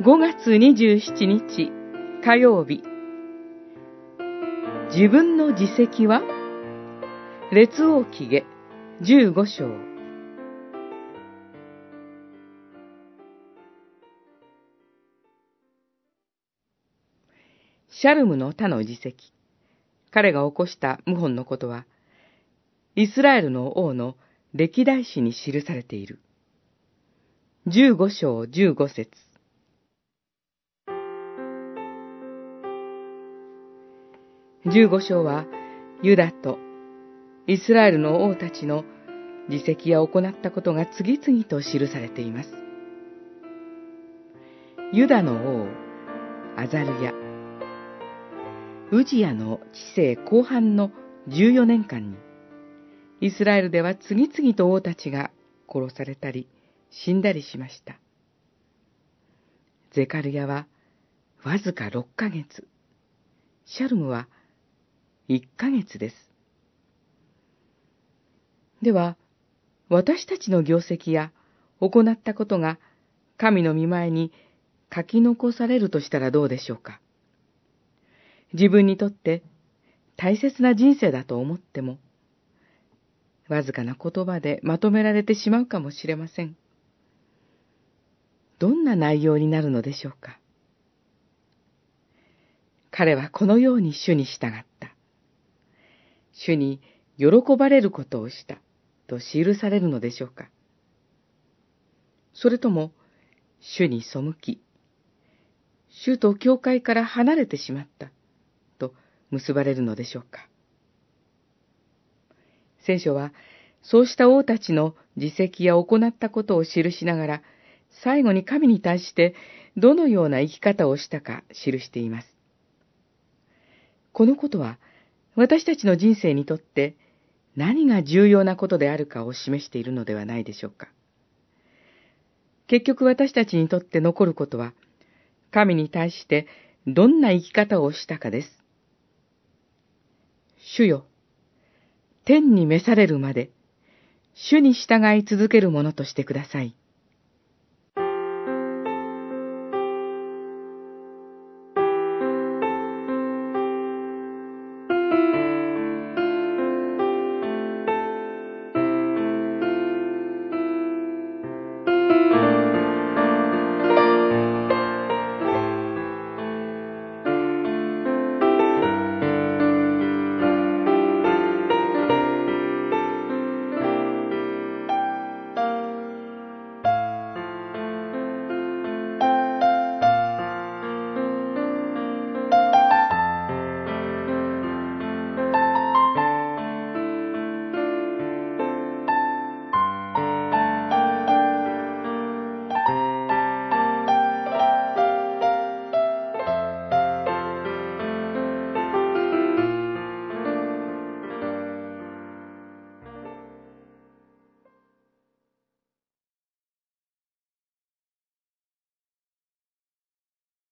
5月27日火曜日、自分の自責は列王記下15章。シャルムの他の自責、彼が起こした謀反のことは、イスラエルの王の歴代史に記されている。15章15節。15章は、ユダとイスラエルの王たちの自責や行ったことが次々と記されています。ユダの王、アザルヤ、ウジヤの治世後半の14年間に、イスラエルでは次々と王たちが殺されたり死んだりしました。ゼカルヤはわずか6ヶ月、シャルムは1ヶ月です。では、私たちの業績や行ったことが神の御前に書き残されるとしたらどうでしょうか。自分にとって大切な人生だと思っても、わずかな言葉でまとめられてしまうかもしれません。どんな内容になるのでしょうか。彼はこのように主に従った。主に喜ばれることをしたと記されるのでしょうか。それとも、主に背き、主と教会から離れてしまったと結ばれるのでしょうか。聖書は、そうした王たちの自責や行ったことを記しながら、最後に神に対してどのような生き方をしたか記しています。このことは、私たちの人生にとって何が重要なことであるかを示しているのではないでしょうか。結局私たちにとって残ることは、神に対してどんな生き方をしたかです。主よ、天に召されるまで、主に従い続けるものとしてください。